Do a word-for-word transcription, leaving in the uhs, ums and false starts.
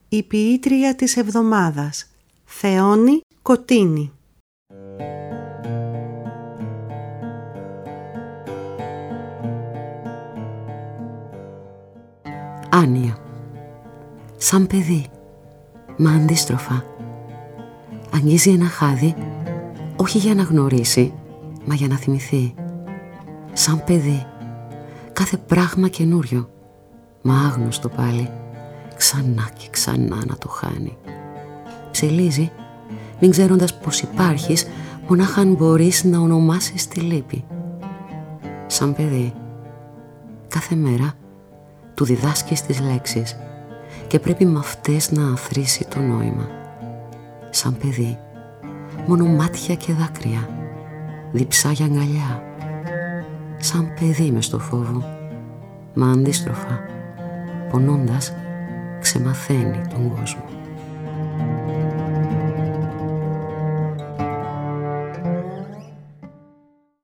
Η ποιήτρια της εβδομάδας, Θεόνη Κωτίνη. Άνια. Σαν παιδί, μα αντίστροφα. Αγγίζει ένα χάδι, όχι για να γνωρίσει, μα για να θυμηθεί. Σαν παιδί, κάθε πράγμα καινούριο, μα άγνωστο πάλι, ξανά και ξανά να το χάνει. Ψελίζει, μην ξέροντας πως υπάρχεις, μονάχα αν μπορείς να ονομάσεις τη λύπη. Σαν παιδί, κάθε μέρα του διδάσκεις τις λέξεις και πρέπει με αυτές να αθροίσει το νόημα. Σαν παιδί, μόνο μάτια και δάκρυα, διψά για αγκαλιά. Σαν παιδί μες στο φόβο, μα αντίστροφα, πονώντας, ξεμαθαίνει τον κόσμο.